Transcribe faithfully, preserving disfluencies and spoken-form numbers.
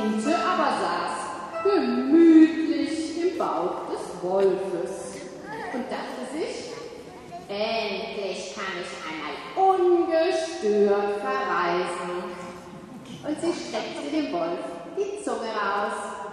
Ente aber saß gemütlich im Bauch des Wolfes und dachte sich, endlich kann ich einmal ungestört verreisen. Und sie streckte dem Wolf die Zunge raus.